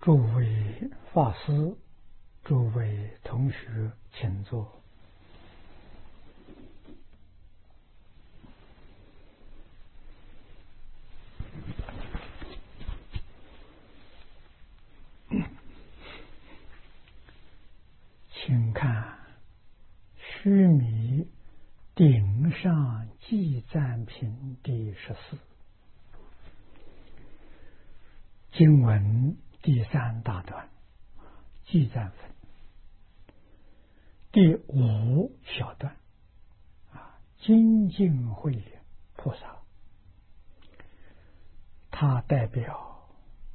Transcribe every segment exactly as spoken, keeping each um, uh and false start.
诸位法师，诸位同学，请坐。请看须弥顶上记赞品第十四经文第三大段，记赞分第五小段啊，精进慧菩萨，它代表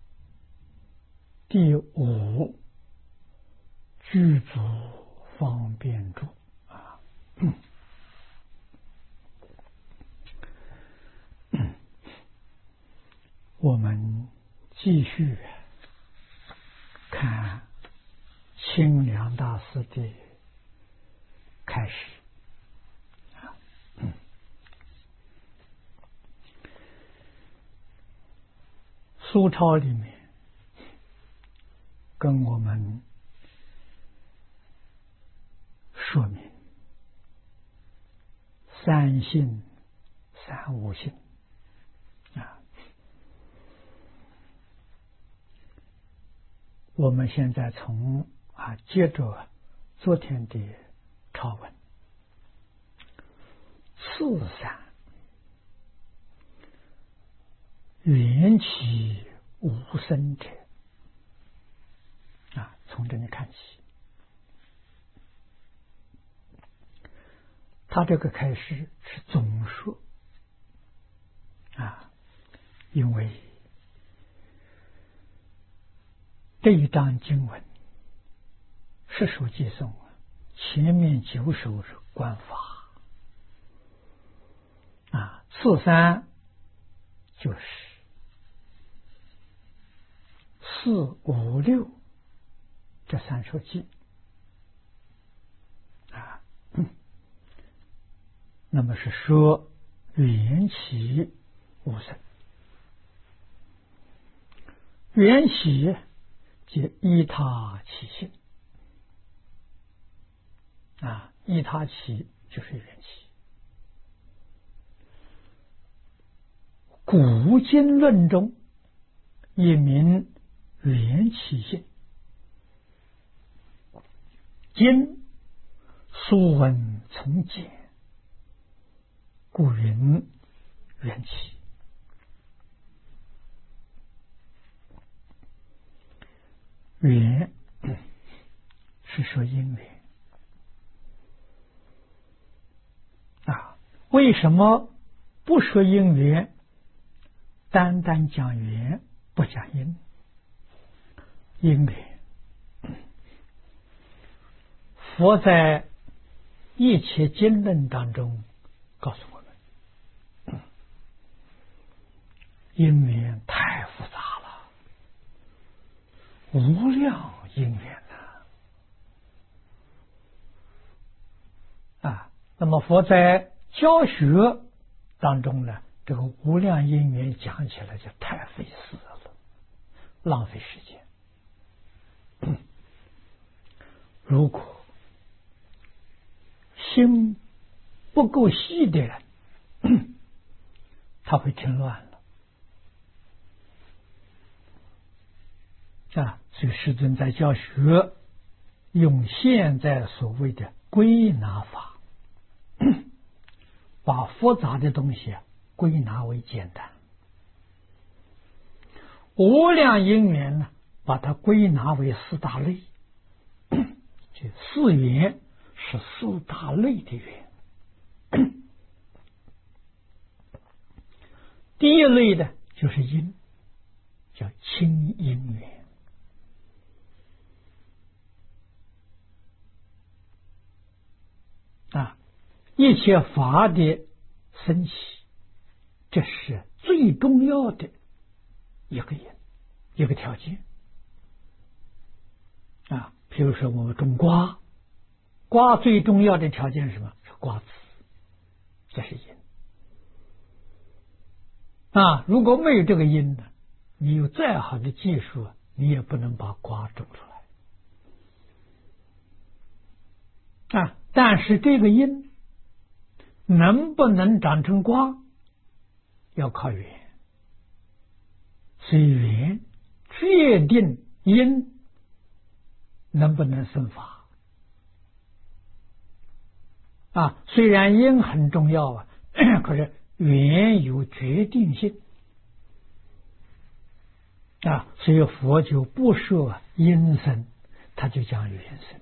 第五具足方便住啊。嗯嗯、我们继续看清凉大师的开始啊。嗯、书抄里面跟我们说明三性三无性啊。我们现在从啊接着昨天的抄文，次三缘起无生者啊，从这里看起。他这个开始是总说啊，因为这一章经文十首偈颂，前面九首是观法啊，次三就是四五六这三首偈啊。嗯那么是说缘起无生，缘起即依他起性啊，依他起就是缘起。古今论中也名缘起性，今书文从简，故云缘起。缘是说因缘啊，为什么不说因缘，单单讲缘不讲因？因缘佛在一切经论当中告诉我们，因缘太复杂了，无量因缘呐啊！那么佛在教学当中呢，这个无量因缘讲起来就太费事了，浪费时间。如果心不够细的人，他会听乱了啊！所以师尊在教学用现在所谓的归纳法，把复杂的东西归纳为简单，无量因缘呢，把它归纳为四大类，这四缘是四大类的缘。第一类的就是因，叫清因缘啊，一切法的升起，这是最重要的一个因，一个条件啊。比如说我们种瓜，瓜最重要的条件是什么？是瓜子，这是因啊。如果没有这个因呢，你有再好的技术你也不能把瓜种出来啊。但是这个因能不能长成瓜，要靠缘，所以缘决定因能不能生发啊。虽然因很重要啊，可是缘有决定性啊，所以佛就不说因生，他就讲缘生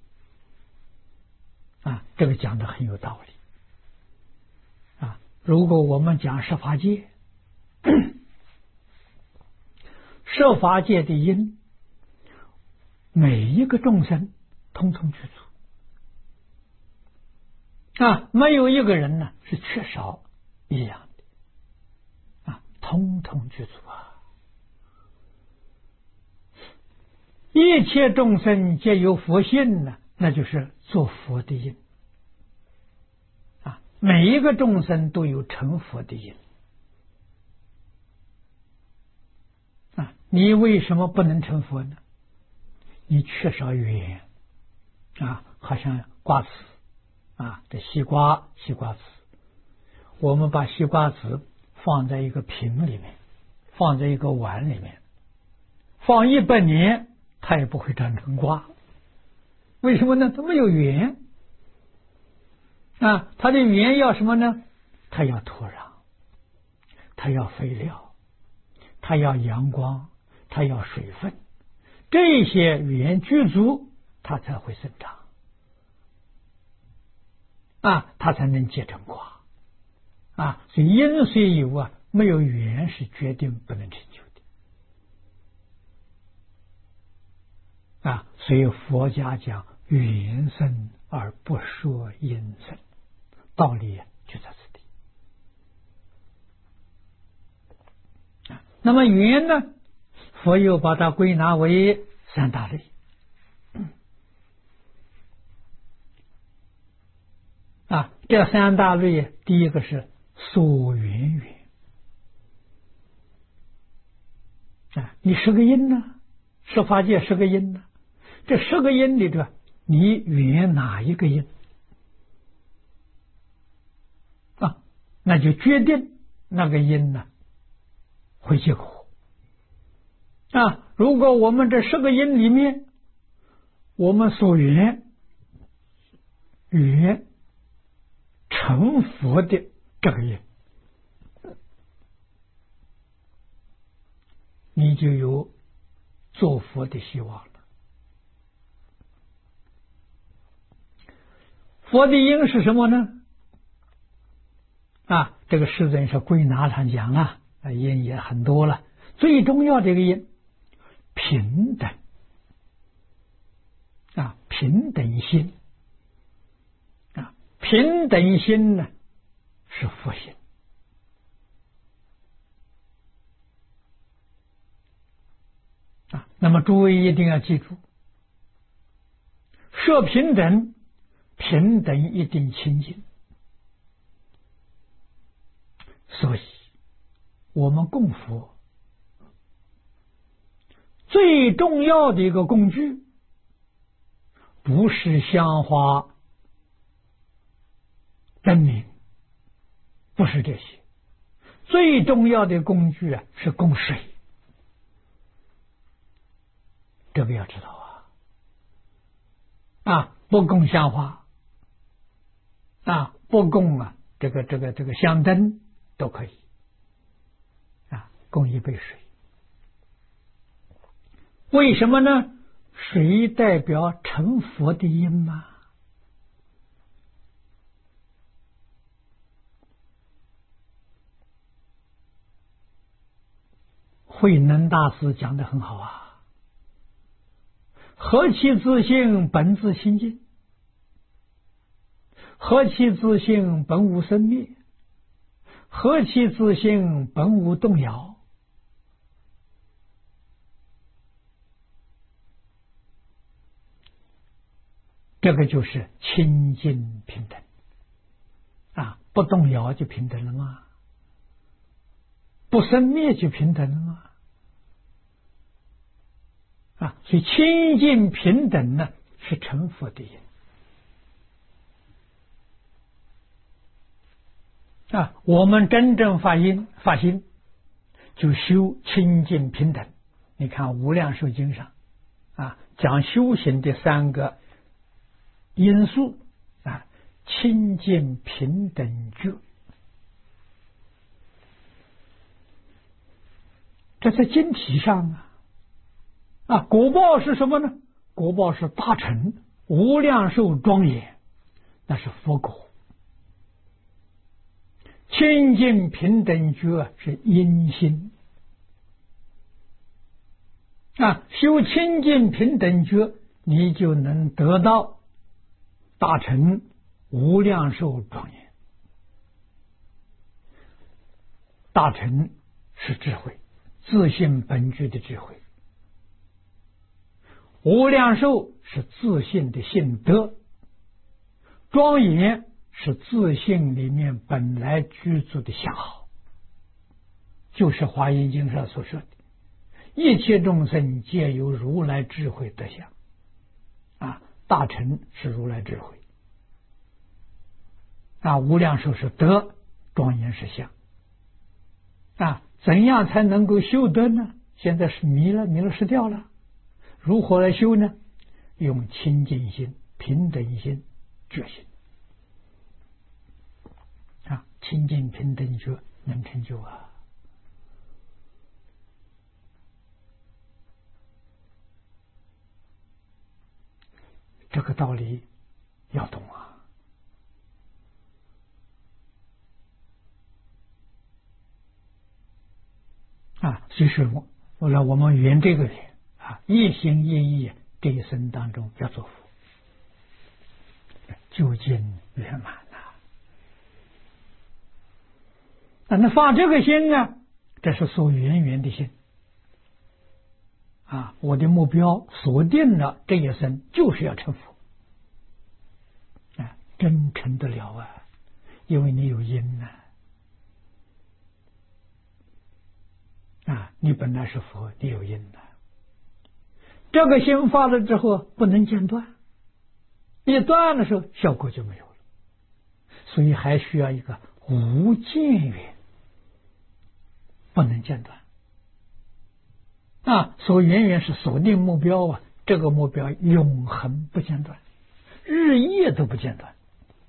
啊，这个讲的很有道理啊。如果我们讲十法界，十法界的因，每一个众生通通具足啊，没有一个人呢是缺少一样的啊，通通具足啊。一切众生皆有佛性呢，那就是做佛的因啊，每一个众生都有成佛的因啊。你为什么不能成佛呢？你缺少缘啊，好像瓜子啊，这西瓜西瓜籽，我们把西瓜籽放在一个瓶里面，放在一个碗里面，放一百年它也不会长成瓜。为什么呢？它没有缘啊，它的缘要什么呢？它要土壤，它要肥料，它要阳光，它要水分，这些缘具足，它才会生长啊，它才能结成瓜啊。所以因虽有啊，没有缘是决定不能成就的啊。所以佛家讲缘生而不说因生，道理就在此地啊。那么缘呢，佛又把它归纳为三大类啊。这三大类，第一个是所缘缘啊，你是个因呢，十法界是个因呢，这十个因里头，你缘哪一个因啊，那就决定那个因呢会结果啊。如果我们这十个因里面，我们所缘缘成佛的这个因，你就有做佛的希望了。佛的因是什么呢？啊，这个世尊是归纳上讲啊，因也很多了。最重要的一个因，平等啊，平等心啊，平等心呢是佛心啊。那么诸位一定要记住，设平等，平等一定清净。所以我们供佛最重要的一个工具，不是香花灯明，不是这些，最重要的工具啊是供水。这个要知道啊啊，不供香花啊，不供啊这个这个这个香灯都可以啊，供一杯水。为什么呢？水代表成佛的因嘛。慧能大师讲得很好啊，何其自性本自清净，何其自性本无生灭，何其自性本无动摇。这个就是清净平等啊，不动摇就平等了吗？不生灭就平等了吗？ 啊，所以清净平等呢是成佛的因啊。我们真正发心发心，就修清净平等。你看《无量寿经》上啊，讲修行的三个因素啊，清净平等觉。这在经体上啊，啊，果报是什么呢？果报是大乘无量寿庄严，那是佛果。清净平等觉是因心啊，修清净平等觉，你就能得到大乘无量寿庄严。大乘是智慧，自性本具的智慧。无量寿是自性的性德，庄严是自性里面本来居住的相好，就是华严经上所说的一切众生皆有如来智慧德相啊。大乘是如来智慧啊，无量寿是德，庄严是相啊。怎样才能够修德呢？现在是迷了，迷了失掉了，如何来修呢？用清净心、平等心、觉心啊，清净平等觉能成就啊。这个道理要懂啊。啊，所以说我后来我们圆这个缘啊，一心一意这一生当中要做佛，究竟圆满了。啊，那发这个心呢，这是所缘缘的心啊。我的目标锁定了这一生就是要成佛啊，真成得了啊，因为你有因呢。啊，你本来是佛，你有因的。这个心发了之后不能间断，一断的时候效果就没有了，所以还需要一个无间缘，不能间断。啊，所缘缘是锁定目标啊，这个目标永恒不间断，日夜都不间断。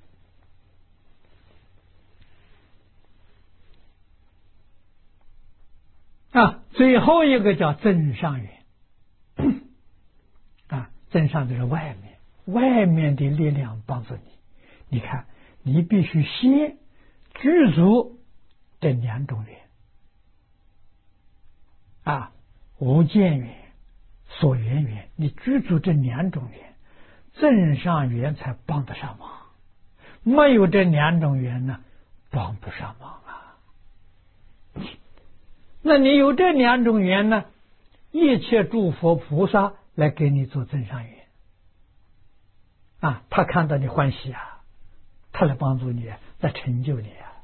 啊，最后一个叫增上缘啊，增上就是外面，外面的力量帮助你。你看，你必须先具足这两种缘啊，无间缘、所缘缘，你具足这两种缘，增上缘才帮得上忙。没有这两种缘呢，帮不上忙啊。那你有这两种缘呢，一切诸佛菩萨来给你做增上缘啊，他看到你欢喜啊，他来帮助你，来成就你啊。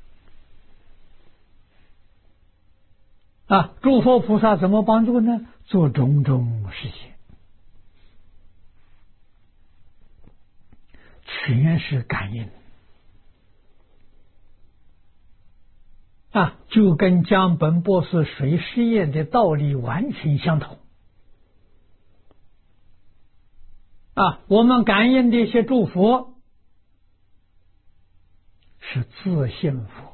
啊，诸佛菩萨怎么帮助呢？做种种事情，全是感应啊，就跟江本博士水实验的道理完全相同啊。我们感应的一些诸佛是自性佛，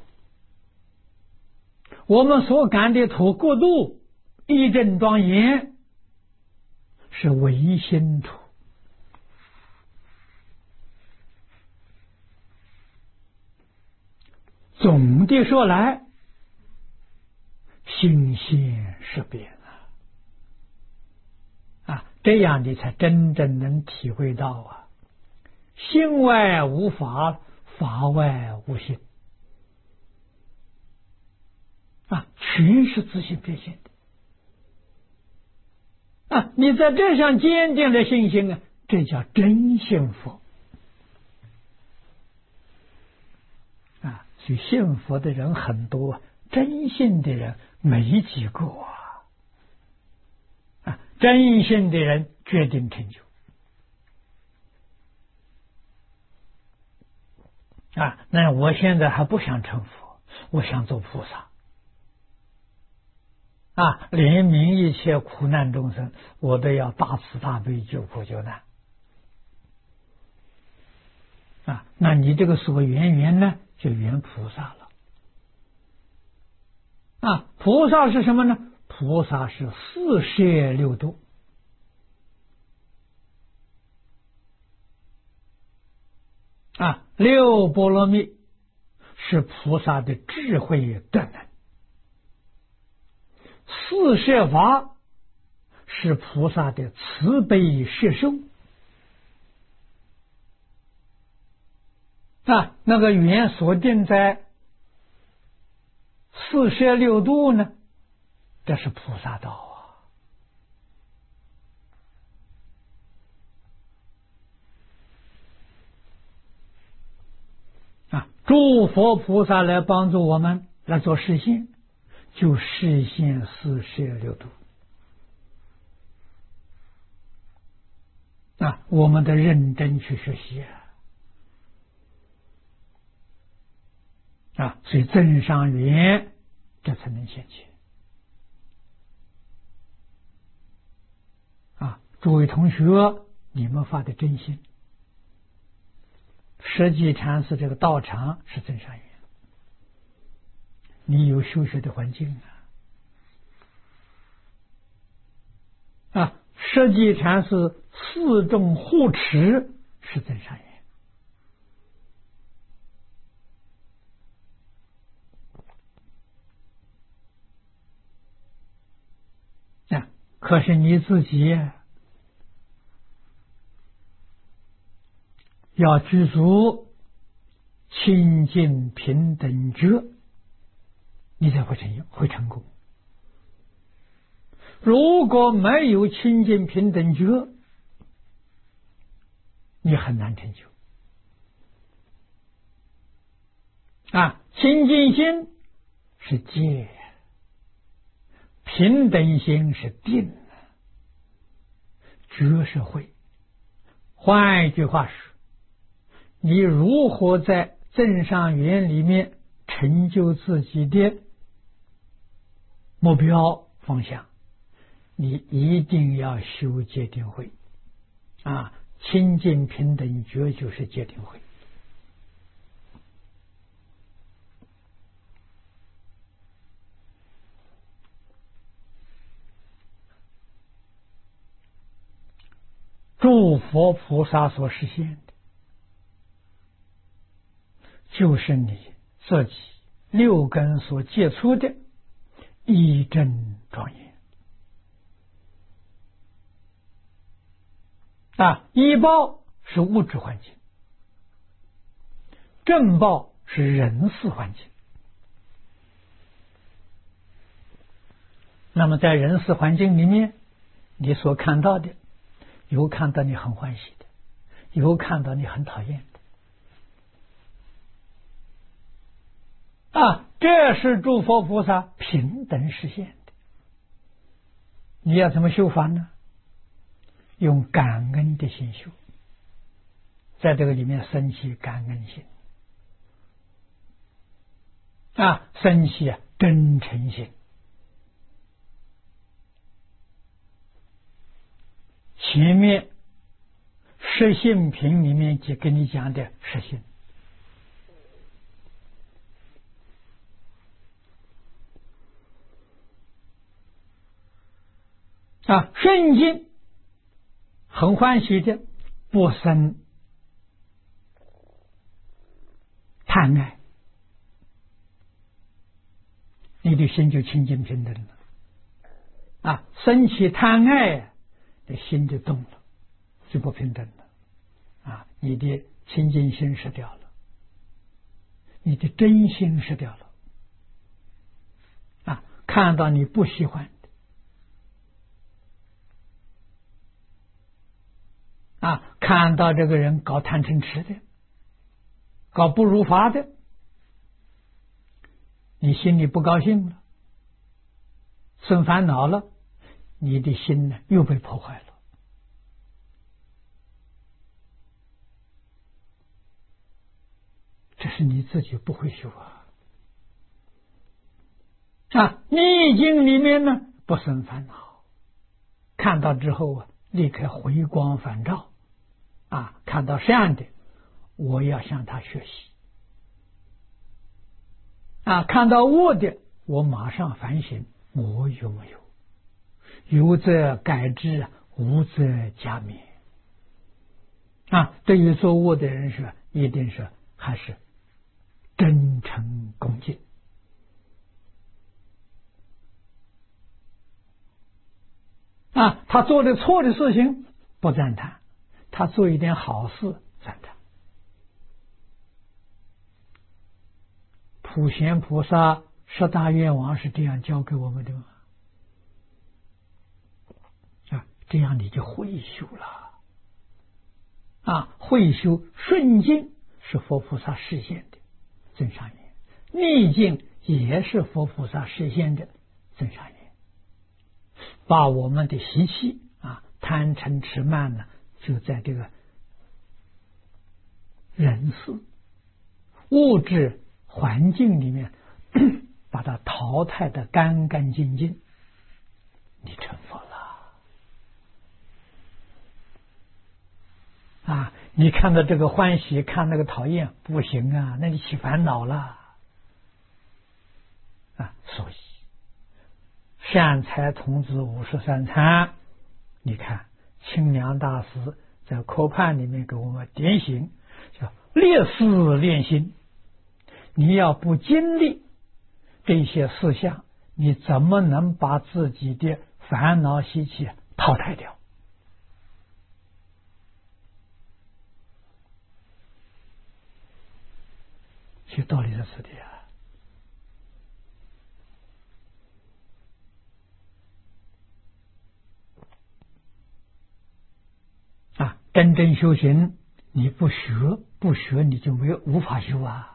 我们所感的土国度一真庄严是唯心土。总的说来，心现识别啊，啊，这样你才真正能体会到啊，心外无法，法外无心啊，全是自性变现的啊！你在这上坚定的信心啊，这叫真信佛啊！所以信佛的人很多，真信的人没几个啊！啊， 真心的人决定成就啊！那我现在还不想成佛，我想做菩萨啊！怜悯一切苦难众生，我都要大慈大悲，救苦救难啊！那你这个所缘缘呢，就缘菩萨了啊！菩萨是什么呢？菩萨是四摄六度啊，六波罗蜜是菩萨的智慧德能，四摄法是菩萨的慈悲摄受啊，那个缘锁定在四摄六度呢，这是菩萨道啊！啊，诸佛菩萨来帮助我们来做实现，就实现四摄六度啊！我们得认真去学习啊！啊，所以增上缘，这才能现前啊！诸位同学，你们发的真心，实际禅师这个道场是增上缘，你有修学的环境啊！啊，实际禅师四众护持是增上缘。可是你自己要具足清净平等觉，你才会成会成功。如果没有清净平等觉，你很难成就啊！清净心是戒，平等心是定，觉是慧。换一句话说，你如何在增上缘里面成就自己的目标方向，你一定要修戒定慧啊！清净平等觉就是戒定慧。诸佛菩萨所实现的，就是你自己六根所接触的一真庄严啊！依报是物质环境，正报是人事环境。那么在人事环境里面，你所看到的，有看到你很欢喜的，有看到你很讨厌的啊！这是诸佛菩萨平等实现的。你要怎么修法呢？用感恩的心修，在这个里面升起感恩心啊，升起真诚心。前面实性品里面就跟你讲的实性啊，顺境很欢喜的，不生贪爱，你的心就清净平等了啊！升起贪爱，的心就动了，就不平等了啊！你的清净心失掉了，你的真心失掉了啊！看到你不喜欢的啊，看到这个人搞贪嗔痴的，搞不如法的，你心里不高兴了，生烦恼了， 你的心呢又被破坏了。这是你自己不会修啊！啊，逆境里面呢不生烦恼，看到之后啊，立刻回光返照啊！看到善的，我要向他学习啊！看到恶的，我马上反省，我有没有？有则改之，无则加勉啊！对于做恶的人说，一定是还是真诚恭敬啊！他做的错的事情不赞叹，他做一点好事赞叹。普贤菩萨十大愿王是这样教给我们的吗？啊，这样你就会修了啊！会修顺境是佛菩萨实现的增上缘，逆境也是佛菩萨实现的增上缘。把我们的习气啊，贪嗔痴慢呢，就在这个人事物质环境里面把它淘汰的干干净净，你成佛了啊！你看到这个欢喜，看那个讨厌，不行啊，那你起烦恼了啊！所以善财童子五十三参，你看清凉大师在科判里面给我们点醒，叫烈士练心。你要不经历这些事项，你怎么能把自己的烦恼习气淘汰掉？其道理是此地啊。啊，真正修行，你不学不学，你就没有无法修啊。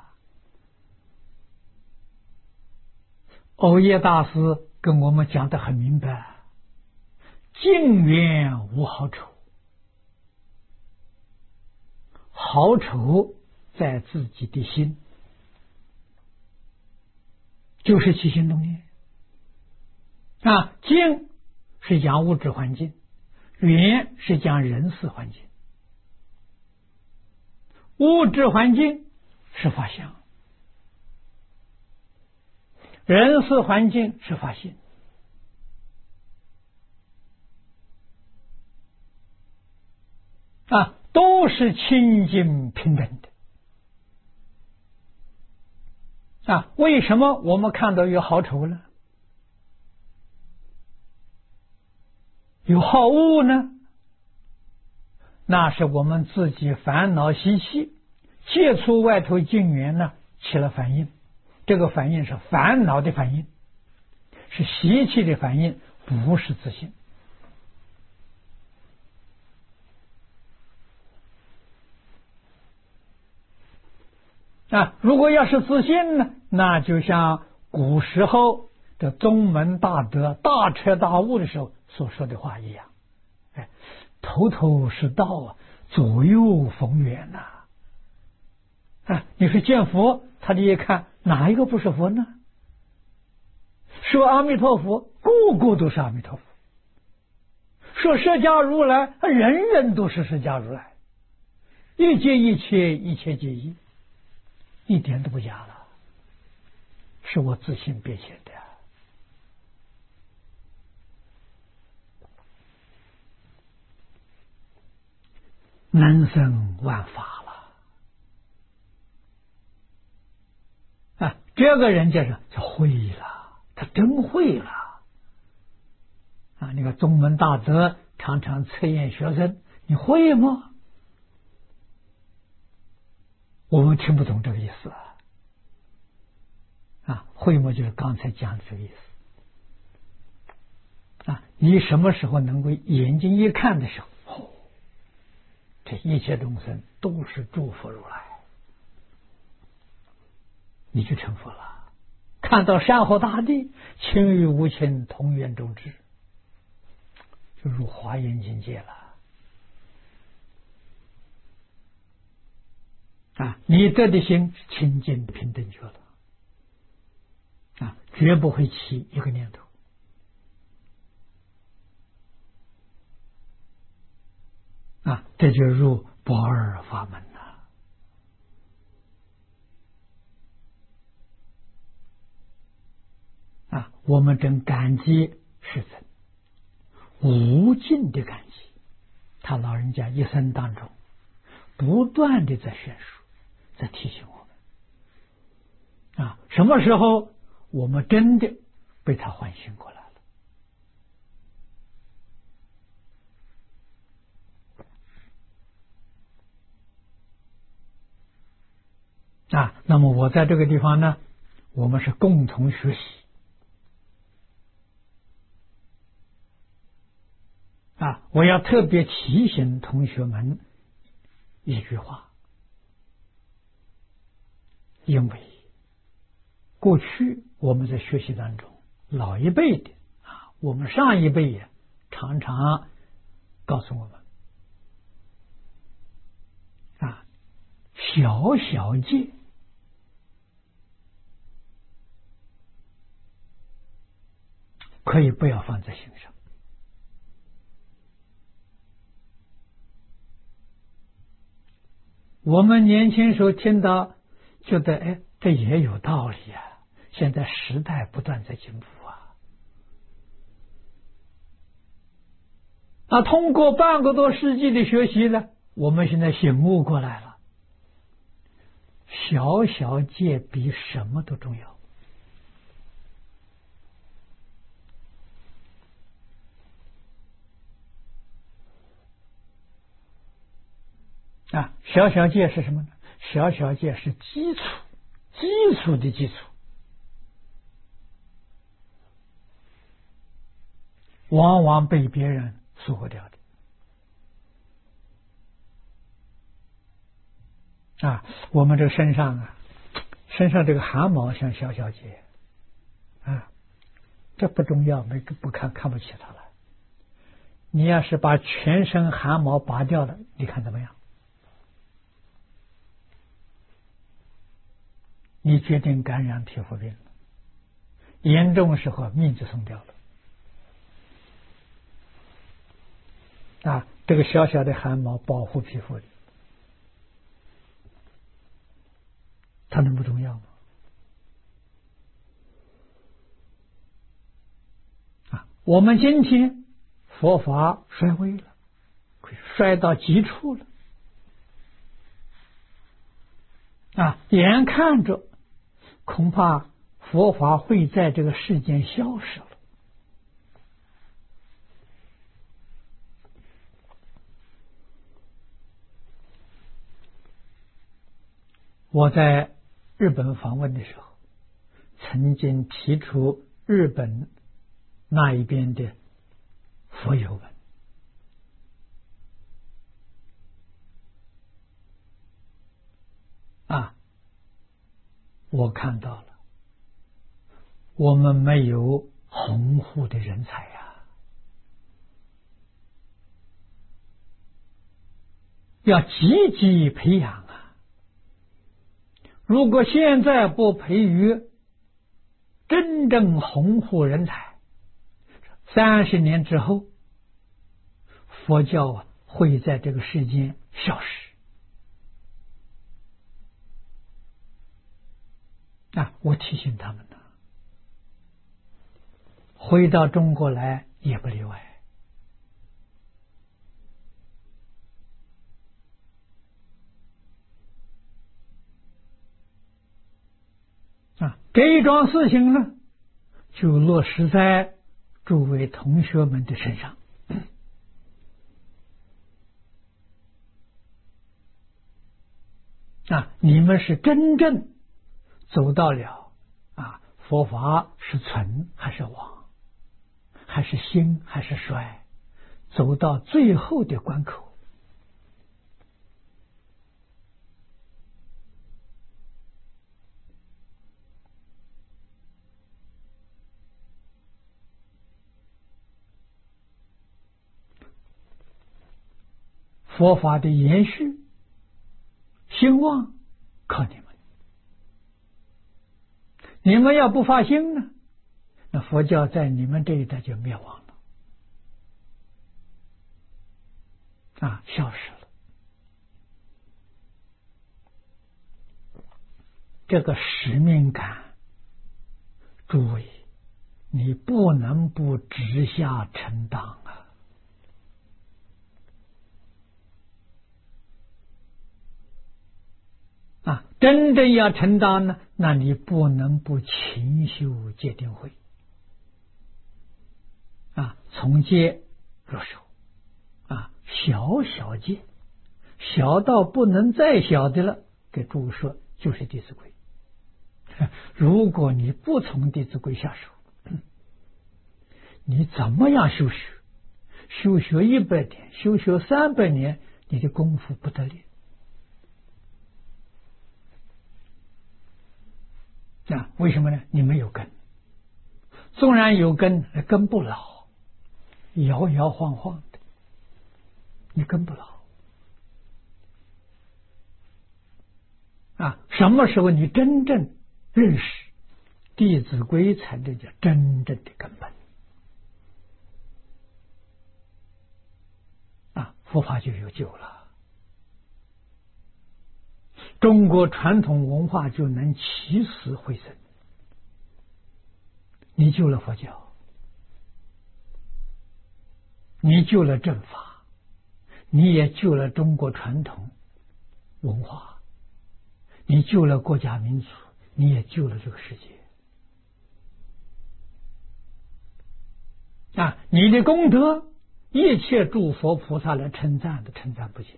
藕叶大师跟我们讲得很明白，境缘无好丑，好丑在自己的心，就是起心动念啊。境是讲物质环境，缘是讲人事环境。物质环境是法相，人事环境是法性啊，都是清净平等的啊。为什么我们看到有好丑呢？有好恶呢？那是我们自己烦恼习气接触外头境缘呢，起了反应。这个反应是烦恼的反应，是习气的反应，不是自信啊。如果要是自信呢，那就像古时候的宗门大德大彻大悟的时候所说的话一样，哎，头头是道啊，左右逢源呐、啊。啊，你说见佛，他一看哪一个不是佛呢？说阿弥陀佛，个个都是阿弥陀佛；说释迦如来，人人都是释迦如来。一切一切，一切皆一，一点都不假了，是我自信变现的。能生万法了啊！这个人就是就会了，他真会了啊！那个宗门大德常常测验学生，你会吗？我们听不懂这个意思啊！啊，会吗？就是刚才讲的这个意思啊！你什么时候能够眼睛一看的时候，哦，这一切众生都是诸佛如来，你就成佛了。看到山河大地，情与无情，同源种智就入华严境界了。啊，你得的心是清净平等觉了，啊，绝不会起一个念头。啊，这就入不二法门了。啊，我们真感激世尊，无尽的感激。他老人家一生当中，不断的在宣述，在提醒我们。啊，什么时候我们真的被他唤醒过来了？啊，那么我在这个地方呢，我们是共同学习。啊，我要特别提醒同学们一句话，因为过去我们在学习当中，老一辈的啊，我们上一辈也常常告诉我们啊，小小戒可以不要放在心上。我们年轻时候听到，觉得哎，这也有道理啊。现在时代不断在进步啊，那通过半个多世纪的学习呢，我们现在醒悟过来了，小小戒比什么都重要。啊，小小戒是什么呢？小小戒是基础，基础的基础，往往被别人疏忽掉的。啊，我们这身上啊，身上这个汗毛像小小戒，啊，这不重要，没不看看不起它了。你要是把全身汗毛拔掉了，你看怎么样？你决定感染皮肤病了，严重时候命就送掉了。啊，这个小小的汗毛保护皮肤的，它能不重要吗？啊，我们今天佛法衰微了，衰到极处了。啊，眼看着恐怕佛法会在这个世间消失了。我在日本访问的时候，曾经提出日本那一边的佛友们啊，我看到了，我们没有宏护的人才呀，要积极培养啊。如果现在不培育真正宏护人才，三十年之后，佛教啊会在这个世间消失。啊，我提醒他们呢，回到中国来也不例外。啊，这一桩事情呢，就落实在诸位同学们的身上。啊，你们是真正走到了啊，佛法是存还是亡，还是兴还是衰，走到最后的关口。 佛法的延续兴旺靠你们。你们要不发心呢，那佛教在你们这一代就灭亡了，啊，消失了。这个使命感，诸位，你不能不直下承担啊！啊，真正要承担呢，那你不能不勤修戒定慧啊，从戒入手啊，小小戒，小到不能再小的了，给诸位说就是《弟子规》。如果你不从《弟子规》下手，你怎么样修学？修学一百年，修学三百年，你的功夫不得了。啊，为什么呢？你没有根，纵然有根，根不牢，摇摇晃晃的，你根不牢。啊，什么时候你真正认识《弟子规》，才这叫真正的根本。啊，佛法就有救了，中国传统文化就能起死回生。你救了佛教，你救了正法，你也救了中国传统文化，你救了国家民族，你也救了这个世界。啊，你的功德，一切诸佛菩萨来称赞的，称赞不尽。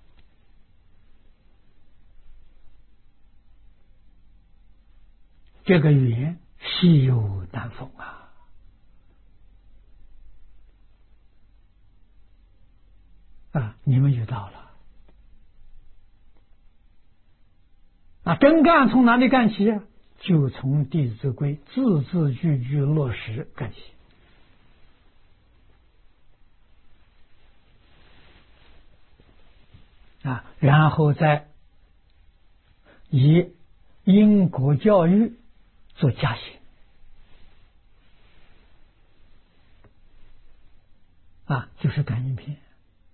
这个缘稀有难逢啊！啊，你们遇到了啊！真干从哪里干起啊？就从《弟子规》字字句句落实干起。啊，然后再以因果教育做加行。啊，就是感应篇。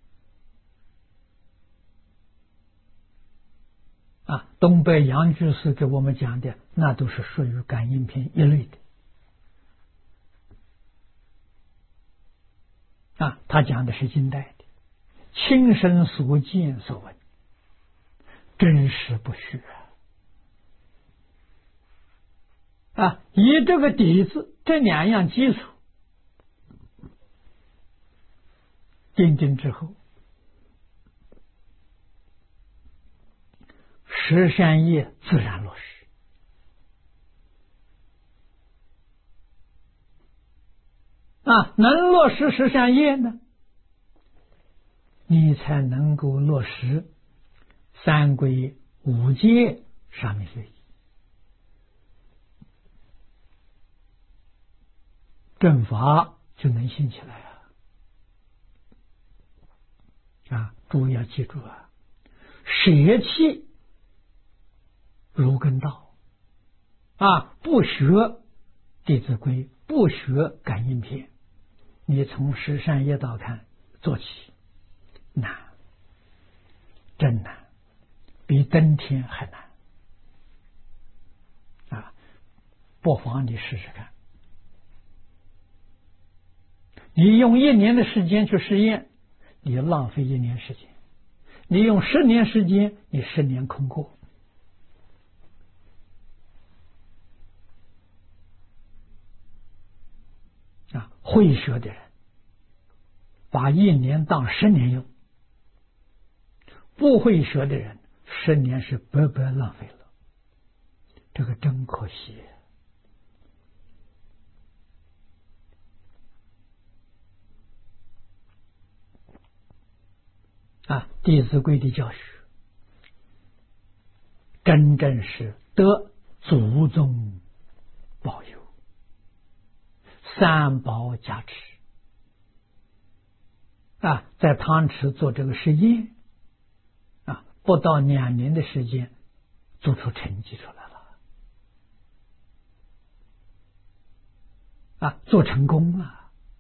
啊，东北杨居士给我们讲的，那都是属于感应篇一类的。啊，他讲的是近代的，亲身所见所闻，真实不虚啊！啊，以这个底子，这两样基础定定之后，十善业自然落实。啊，能落实十善业呢，你才能够落实三规五戒上面的正法就能兴起来啊！啊，诸位要记住啊，舍弃如根道啊，不学弟子规，不学感应篇，你从十善业道看做起，难，真难，比登天还难啊！不妨你试试看。你用一年的时间去实验，你浪费一年时间；你用十年时间，你十年空过。啊，会学的人把一年当十年用，不会学的人十年是白白浪费了，这个真可惜。啊，《弟子规》的教学真正是得祖宗保佑，三宝加持啊，在汤池做这个实验，啊，不到两年的时间，做出成绩出来了，啊，做成功了。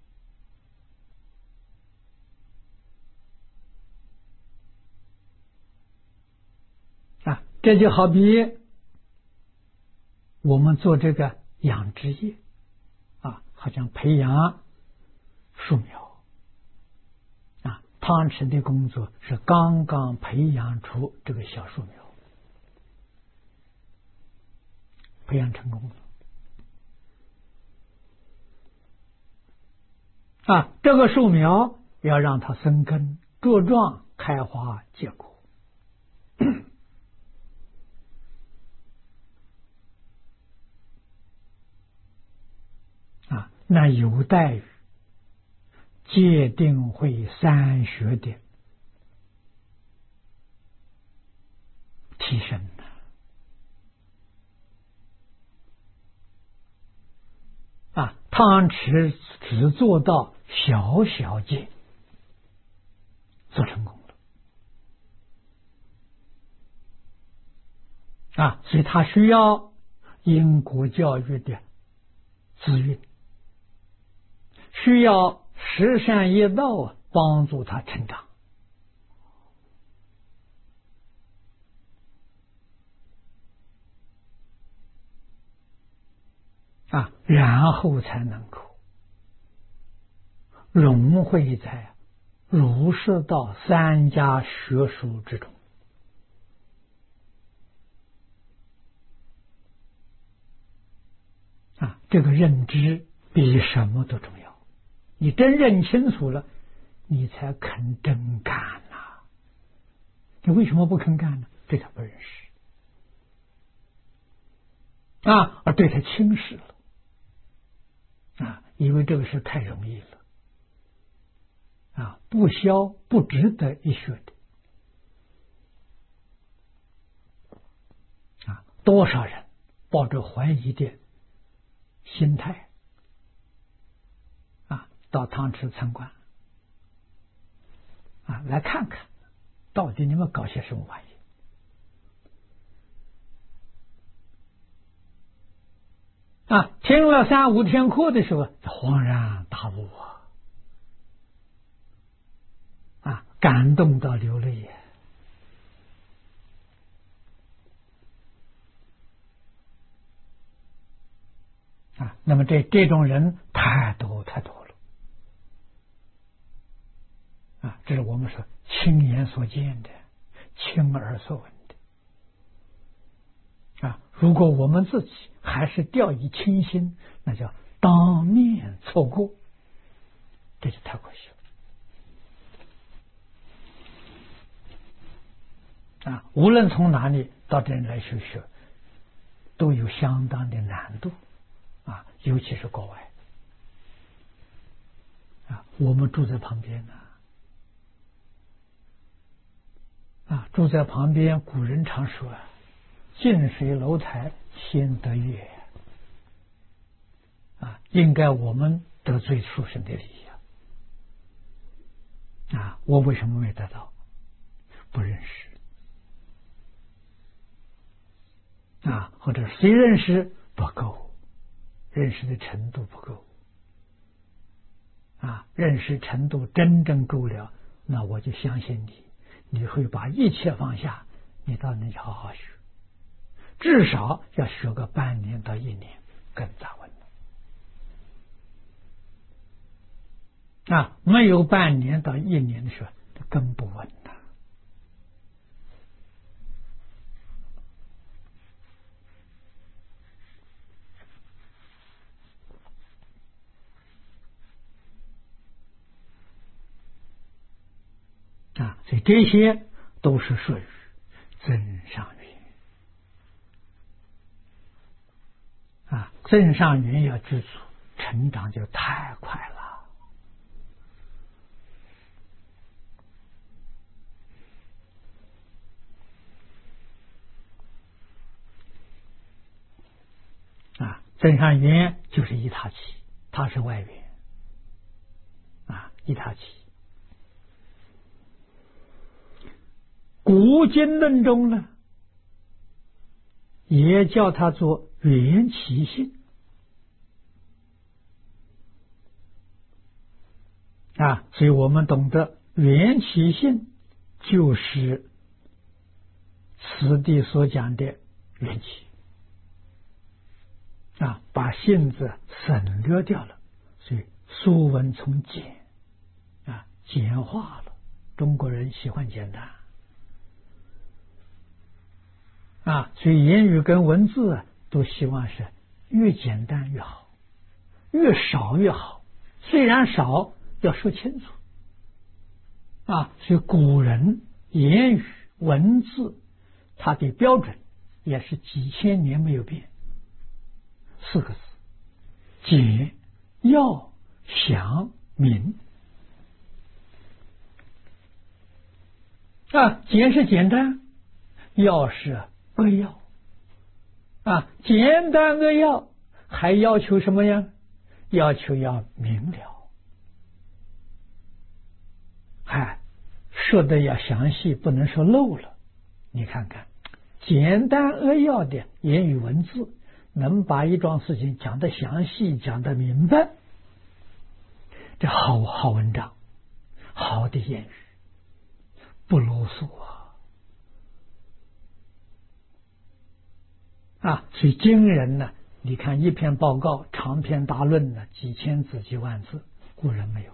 啊，这就好比我们做这个养殖业，啊，好像培养树苗，啊，汤池的工作是刚刚培养出这个小树苗，培养成功了。啊，这个树苗要让它生根、茁壮、开花、结果。啊，那有待于戒定慧三学的提升的。啊，汤池只做到小小戒，做成功了。啊，所以他需要因果教育的资源，需要十善业道帮助他成长。啊，然后才能够融汇在儒释道三家学术之中。啊，这个认知比什么都重要。你真认清楚了，你才肯真干呐、啊。你为什么不肯干呢？对他不认识啊，而对他轻视了啊，因为这个事太容易了啊，不消不值得一学的啊，多少人抱着怀疑的心态啊，到汤池参观啊，来看看到底你们搞些什么玩意啊！听了三五天课的时候，恍然大悟啊，啊，感动到流泪啊！那么这这种人太多太多了啊！这是我们说亲眼所见的，亲耳所闻的啊！如果我们自己还是掉以轻心，那叫当面错过，这就太可惜了啊！无论从哪里到这里来学学，都有相当的难度啊，尤其是国外啊，我们住在旁边呢啊，住在旁边，古人常说近水楼台先得月啊，应该我们得最殊胜的利益啊！我为什么没得到？不认识啊，或者谁认识不够，认识的程度不够啊，认识程度真正够了，那我就相信你，你会把一切放下，你到那里好好学，至少要学个半年到一年，更扎稳了啊！没有半年到一年的时候，更不稳了啊！所以这些都是属于增上缘啊，增上缘要知足，成长就太快了啊！增上缘就是一他气，它是外缘啊，一他气古今论中呢，也叫它做缘起性啊，所以我们懂得缘起性就是此地所讲的缘起啊，把性字省略掉了，所以说文从简啊简化了。中国人喜欢简单啊，所以言语跟文字啊都希望是越简单越好，越少越好。虽然少，要说清楚啊。所以古人言语文字，它的标准也是几千年没有变，四个字：简、要、详、明。啊，简是简单，要是扼要啊，简单扼要，还要求什么呀？要求要明了，哎，说的要详细，不能说漏了。你看看，简单扼要的言语文字，能把一桩事情讲得详细，讲得明白，这好好文章，好的言语，不啰嗦啊。啊，所以今人呢，你看一篇报告长篇大论呢，几千字几万字，古人没有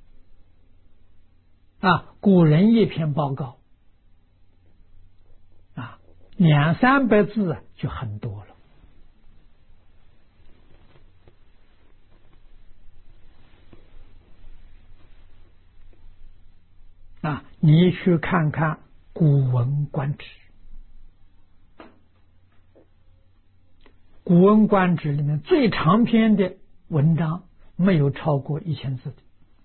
啊。古人一篇报告啊，两三百字啊就很多了啊。你去看看《古文观止》，《古文观止》里面最长篇的文章没有超过一千字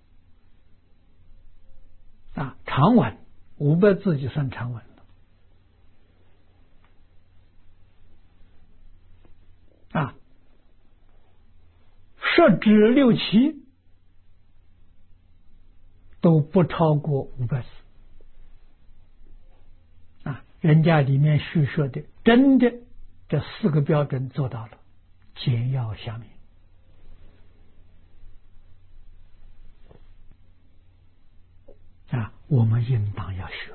的啊，长文五百字就算长文了啊。十至六七都不超过五百字啊，人家里面叙说的真的这四个标准做到了，简要详明啊，我们应当要学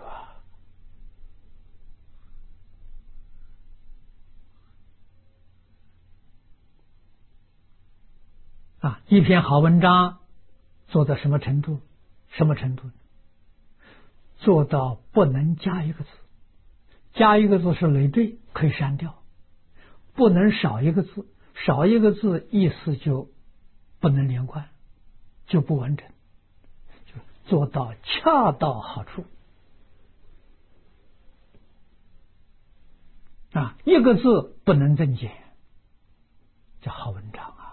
啊。一篇好文章做到什么程度？什么程度？做到不能加一个字，加一个字是累赘，可以删掉；不能少一个字，少一个字意思就不能连贯，就不完整，就做到恰到好处啊！一个字不能增减，叫好文章啊！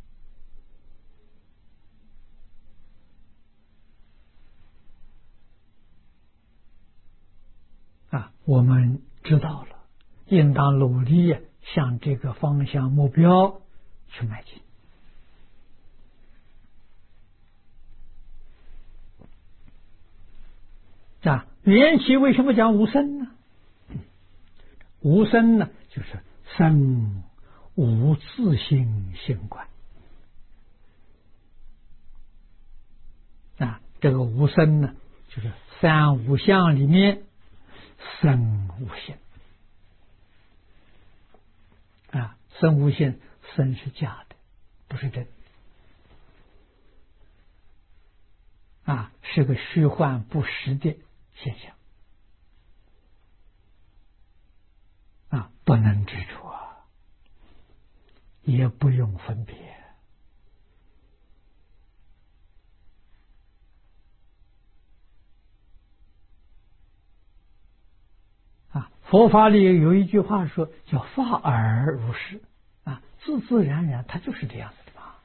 啊，我们知道了，应当努力向这个方向目标去迈进。啊，缘起为什么讲无生呢？无生呢，就是生无自性性观啊。这个无生呢，就是三无相里面生无性啊，生无性，生是假的，不是真的啊，是个虚幻不实的现象啊，不能执着啊，也不用分别啊。佛法里有一句话说，叫法尔如是啊，自自然然，它就是这样子的吧。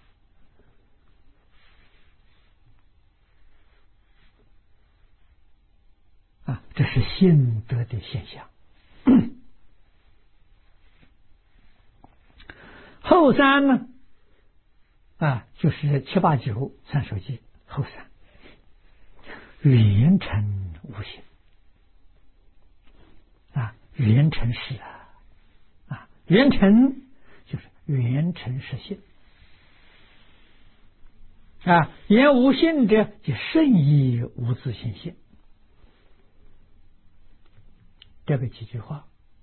啊，这是心得的现象。后三呢，啊，就是七八九三首偈后三，缘成无形圆成实啊，啊，圆成就是圆成实性啊，言无性者就甚亦无自性性。这个几句话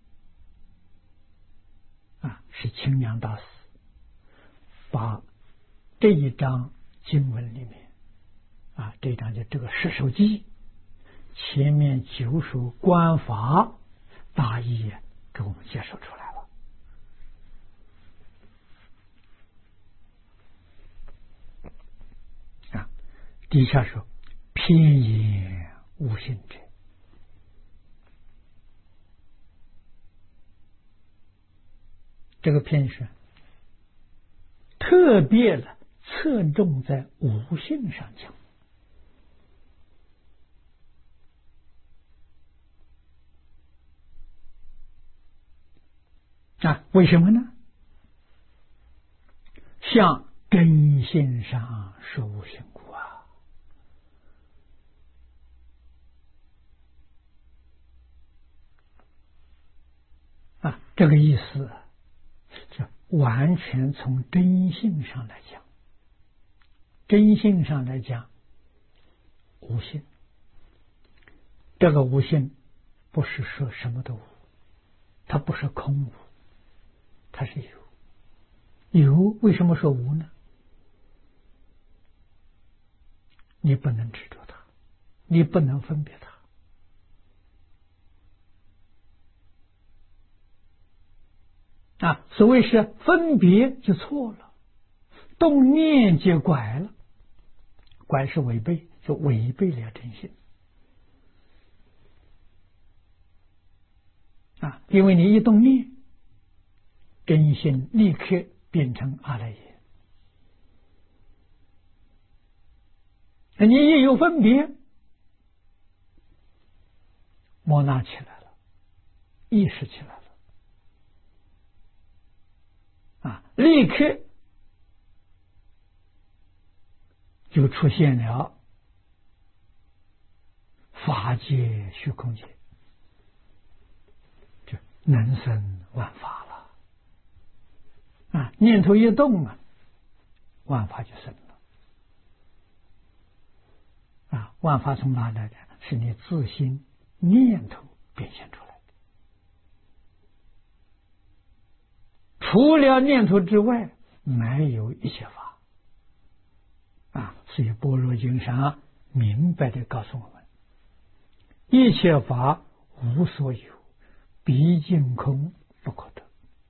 啊，是清凉大师把这一章经文里面啊，这一章就这个十首偈前面九首观法大意给我们介绍出来了啊。底下说偏言无性者，这个偏是特别的侧重在无性上讲啊，为什么呢？像根性上是无性故啊，啊，这个意思就完全从真性上来讲，真性上来讲，无性。这个无性不是说什么都无，它不是空无，它是有。有为什么说无呢？你不能执着它，你不能分别它啊。所谓是分别就错了，动念就拐了，拐是违背，就违背了真性啊。因为你一动念，真性立刻变成阿赖耶，你一有分别，摩那起来了，意识起来了啊，立刻就出现了法界虚空界，就能生万法了啊！念头一动啊，万法就生了啊！万法从哪来的？是你自心念头变现出来的。除了念头之外，没有一切法啊！所以般若经上明白的告诉我们，一切法无所有，毕竟空不可得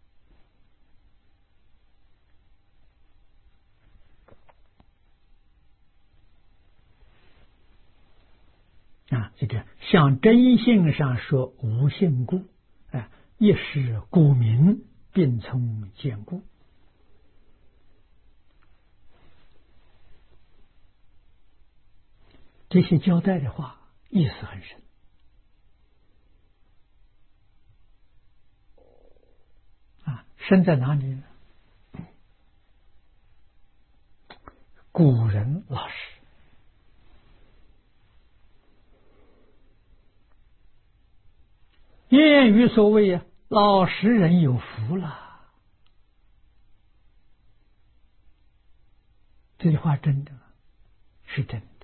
啊！这个向真性上说无性故啊，一是故名，并从坚固。这些交代的话意思很深啊，深在哪里呢？古人老实，谚语所谓啊，老实人有福了。这句话真的吗？是真的。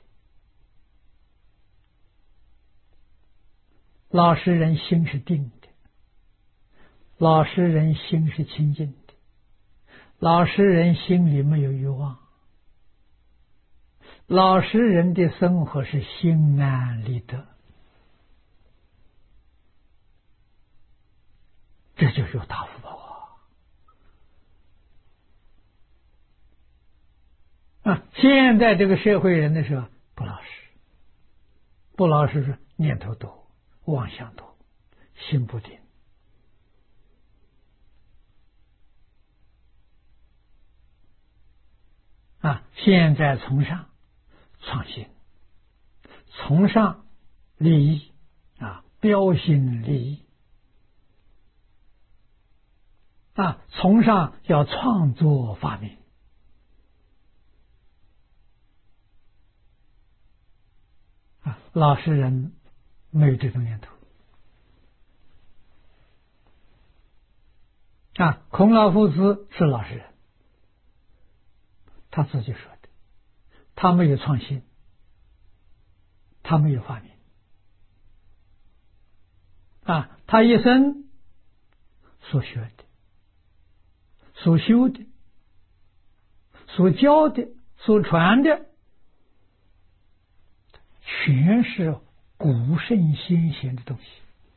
老实人心是定的，老实人心是清净的，老实人心里没有欲望，老实人的生活是心安理得，这就是有大福报啊！啊，现在这个社会人的时候不老实，不老实是念头多，妄想多，心不定啊！现在崇尚创新，崇尚利益啊，标新立异啊，崇尚要创作发明啊，老实人没有这种念头啊，孔老夫子是老实人，他自己说的，他没有创新，他没有发明啊，他一生所学的、所修的、所教的、所传的，全是古圣先贤的东西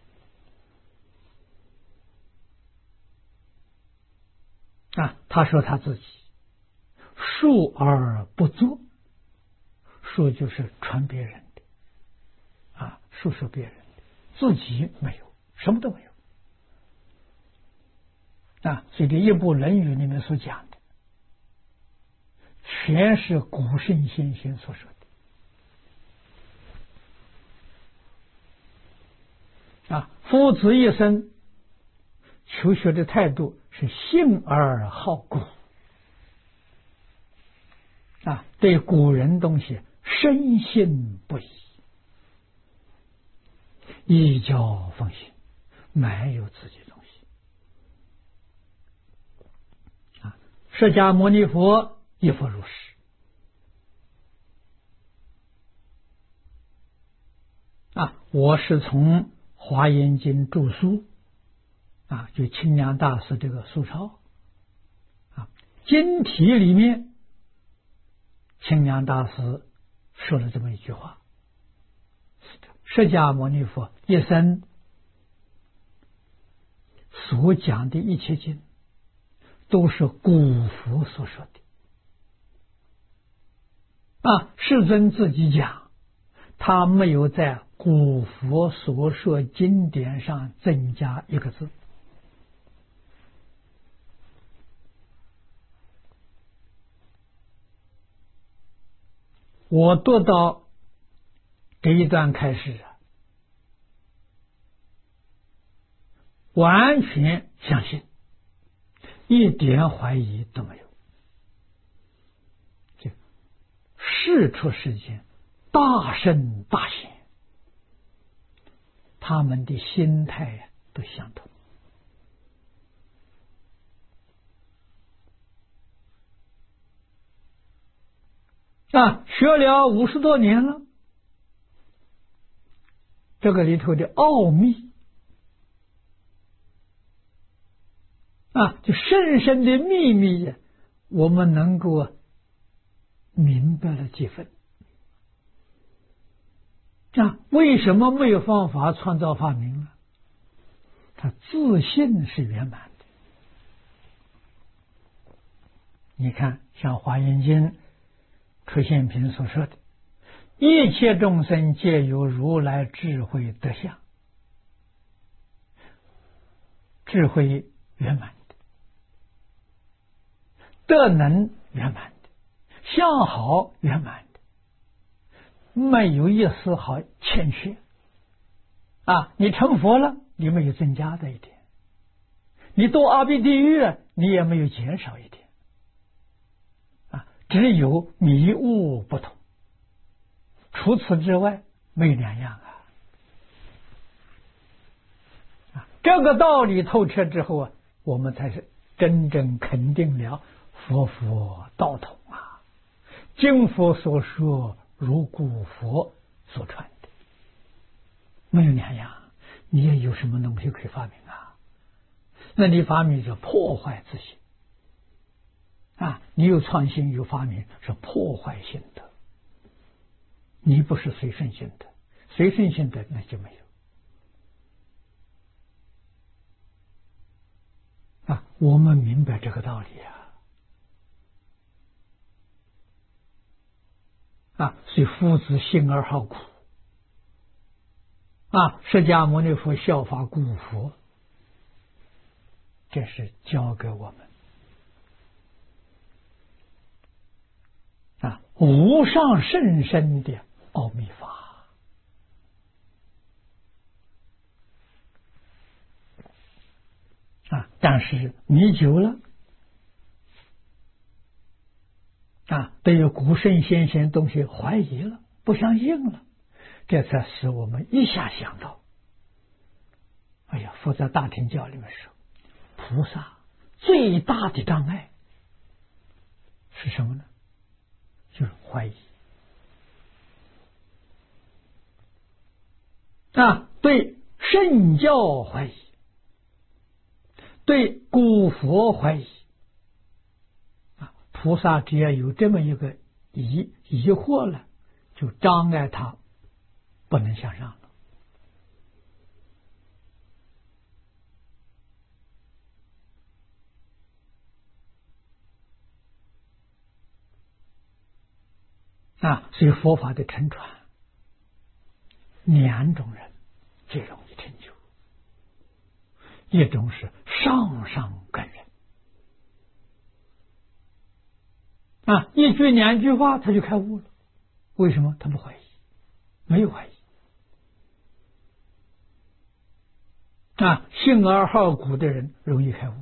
啊。他说他自己述而不作，述就是传别人的啊，述说别人的，自己没有，什么都没有啊。所以这一部《论语》里面所讲的，全是古圣先贤所说的啊。夫子一生求学的态度是信而好古啊，对古人东西深信不疑，依教奉行，没有自己的东西啊。释迦牟尼佛亦复如是啊。我是从华严经注疏啊，就清凉大师这个疏钞啊，经题里面清凉大师说了这么一句话：释迦牟尼佛一生所讲的一切经，都是古佛所说的啊。世尊自己讲，他没有在古佛所说经典上增加一个字。我读到这一段开始啊，完全相信，一点怀疑都没有。这世出世间大圣大贤，他们的心态都相同啊。学了五十多年了，这个里头的奥秘啊，就深深的秘密，我们能够明白了几分啊。为什么没有方法创造发明呢？他自信是圆满的。你看，像《华严经》出现品所说的，一切众生皆有如来智慧德相，智慧圆满的，德能圆满的，相好圆满的，没有一丝毫欠缺啊。你成佛了，你没有增加的一点；你堕阿鼻地狱了，你也没有减少一点啊，只有迷悟不同，除此之外没有两样啊。啊，这个道理透彻之后啊，我们才是真正肯定了佛佛道统啊，经佛所说如古佛所传的，没有两样。你也有什么东西可以发明啊？那你发明是破坏自信啊，你有创新有发明是破坏性的，你不是随顺性的，随顺性的那就没有啊。我们明白这个道理啊啊，所以夫子信而好古啊，释迦牟尼佛效法古佛，这是教给我们啊无上甚深的奥秘法啊。但是你久了啊，对于古圣先贤东西怀疑了，不相信了，这才使我们一下想到，哎呀，佛在大乘教里面说，菩萨最大的障碍是什么呢？就是怀疑啊，对圣教怀疑，对古佛怀疑啊。菩萨只要有这么一个疑疑惑了，就障碍他不能向上了。啊，所以佛法的乘传，两种人最容易成就，一种是上上根人啊，一句两句话他就开悟了。为什么？他不怀疑，没有怀疑啊。信而好古的人容易开悟。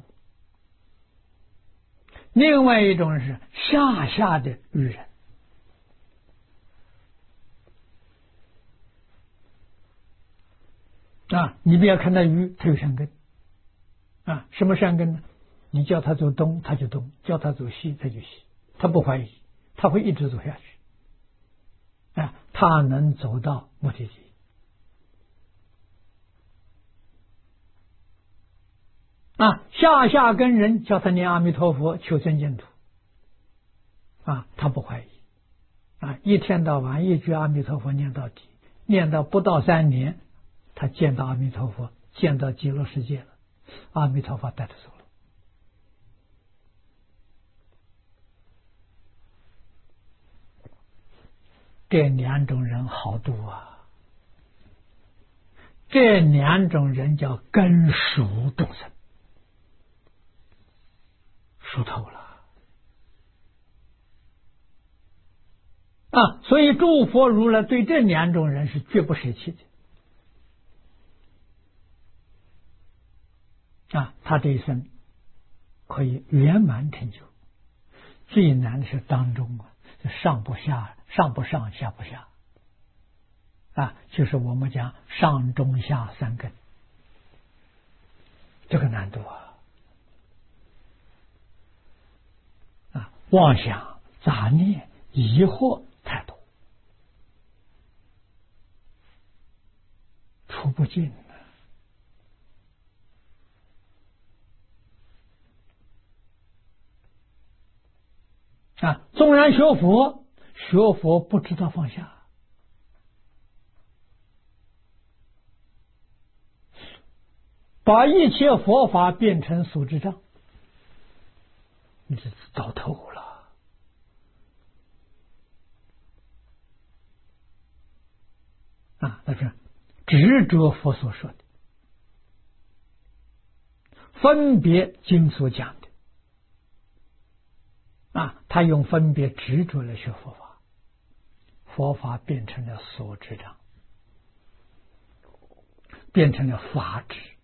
另外一种是下下的愚人啊，你不要看他愚，他有善根啊。什么善根呢？你叫他走东他就东，叫他走西他就西，他不怀疑，他会一直走下去啊，他能走到目的地啊。下下根人叫他念阿弥陀佛求生净土啊，他不怀疑啊，一天到晚一句阿弥陀佛念到底，念到不到三年，他见到阿弥陀佛，见到极乐世界了，阿弥陀佛带他走了。这两种人好度啊，这两种人叫根熟众生，熟透了啊！所以诸佛如来对这两种人是绝不舍弃的啊！他这一生可以圆满成就，最难的是当中啊，上不下，上不上，下不下啊，就是我们讲上中下三根，这个难度啊啊，妄想、杂念、疑惑太多，出不尽啊！纵然学佛，学佛不知道放下，把一切佛法变成所知障，你这糟透了啊！那是执着佛所说的，分别经所讲的啊，他用分别执着来学佛法，佛法变成了所知障，变成了法执